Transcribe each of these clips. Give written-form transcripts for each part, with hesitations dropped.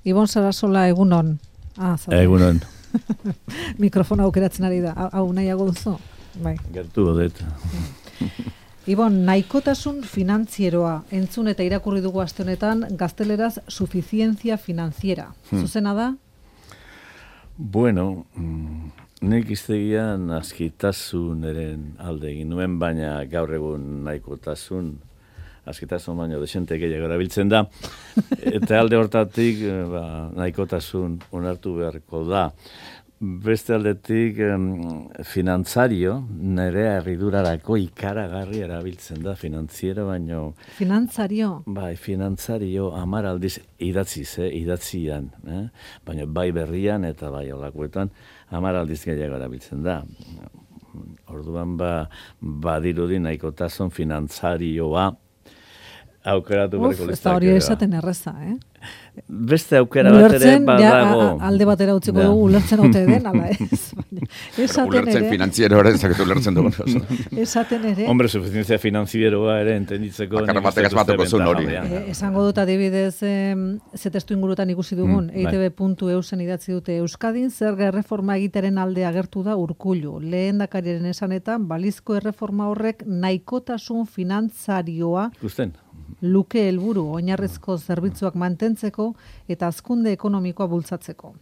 Ibon Sarasola, egunon. Egunon. Mikrofona aukeratzen ari da. Hau nahiago duzu? Bai. Gertu godet. Ibon, nahikotasun finantzieroa. Entzun eta irakurri dugu aste honetan, gazteleraz suficiencia financiera. Zuzena da? Bueno, nik iztegian askitasunaren alde egin nuen, baina gaur egun nahikotasun, askitasun baino desente gehiago erabiltzen da, eta alde hortatik nahikotasun onartu beharko da. Beste aldetik finantzario, nerea erridurarako ikaragarri erabiltzen da, finantziera baino... Finantzario? Bai, finantzario 10 aldiz idatzian, baina bai berrian eta bai olakoetan 10 aldiz gehiago erabiltzen da. Orduan badirudi nahikotasun finantzarioa aukeratu berriko listak. Ez da hori esaten erreza, Beste aukera bat ere badago. Alde batera utziko dugu ulertzen haute den, ala ez. Ulertzen finantziero ere, zaketu ulertzen dugu. Esaten ere. Hombre, suficiencia financieroa ere entenditzeko. Bakarra batek azbatuko zuen hori. Esango dut adibidez, ze testu ingurutan ikusi dugun, eitb.eusen idatzi dute Euskadin, zerga erreforma egiteren alde agertu da Urkullu. Lehendakariaren esanetan, balizko erreforma horrek nahikotasun finantzarioa luke helburu oinarrizko zerbitzuak mantentzeko eta hazkunde ekonomikoa bultzatzeko.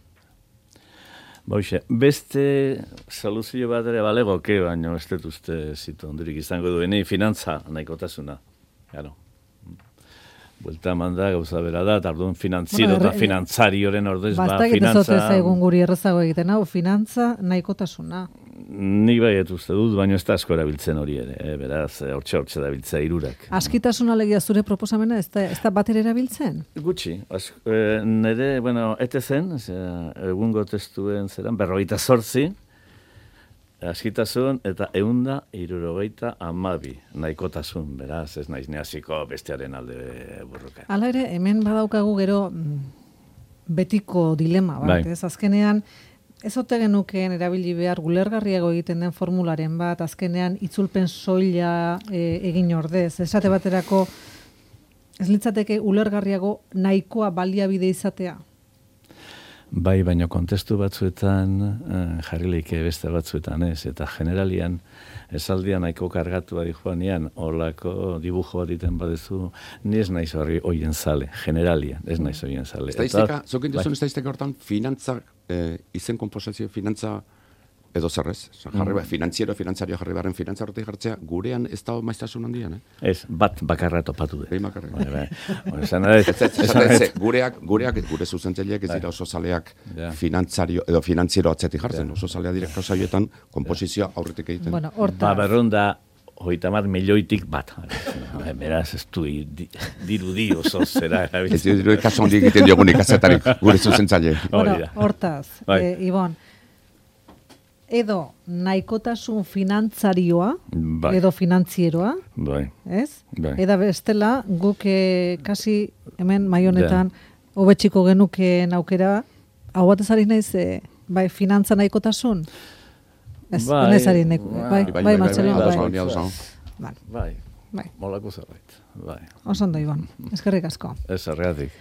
Beste soluzio bat ere balegoke, baina ez dut uste zitu ondurik izango duenei finantza nahikotasuna. Claro. Buelta manda gauza bera da, tardun finantziero eta finantzarioren ordez finantza... Bastak ez egun guri errezago egiten, hau, finantza nahikotasuna. Nik bai uste dut, baina ez da asko erabiltzen hori ere, beraz, hortxe da biltzea hirurak. Askitasun alegia zure proposamena, ez da bat ere erabiltzen? Gutxi, nire, ete zen, egungo testuen zeran, 48, askitasun eta 172 nahikotasun, beraz, ez naiz neaziko bestearen alde burruka. Hala ere, hemen badaukagu gero betiko dilema, bat, ez azkenean, ez ote genukeen erabili behar gulergarriago egiten den formularen bat, azkenean itzulpen soila egin ordez. Esate baterako, ez litzateke ulergarriago nahikoa baliabide izatea? Bai, baina kontestu batzuetan jarrileike beste batzuetan ez, eta generalian esaldian nahiko kargatua dijoanean, olako dibujo bat iten badezu, ni ez naiz horien zale, generalian, ez naiz horien zale. Estadistika, zokin duzun estadistika hortan, finantza, izen komposazio finantza edo zerrez, finantzario jarri barren finantza horretik jartzea, gurean ez da maiztasun handian, Ez, bat bakarra topatu dut. Behin bakarra. Gure zuzentzaileak ez dira oso zaleak finantzario edo finantziero atzetik jartzen, oso zalea direk kausaioetan komposizioa aurretik egiten. Bueno, horta... Berrunda, 30 milioitik bat. Beraz, ez du dirudi oso zera. Ez dirudi kaso handi egiten diogunik azetarik, gure zuzentzaile. Hortaz, Ibon, edo nahikotasun finantzarioa, edo finantzieroa, ez? Eda bestela, guk kasi hemen maionetan hobetxiko genukeen aukera, hau batez ari naiz, finantza nahikotasun? Ez, naiz ari bai, Marcelo, bai. Molako zerbait, bai. Osondo, Ibon, eskerrik asko. Ez, erreatik.